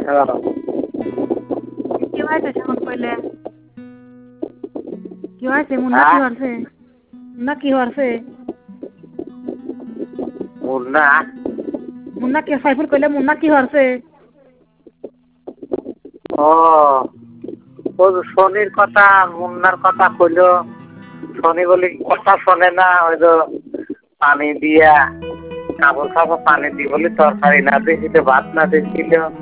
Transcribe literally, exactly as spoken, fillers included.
এগারো। কি হয়েছে সেমন কইলে? কি হয়েছে? মুন্না কি হয়েছে? মুন্না কি হয়েছে? মুন্না মুন্না কি সাইফুল কইলে মুন্না কি হয়েছে? ও ও শনির কথা মুন্নার কথা কইলো। শনি বলি কথা শোনে না, ওই তো পানি দিয়া কাপড় খাবো পানি দি বলি তরকারি না দিয়েছিল ভাত না দিয়েছিল।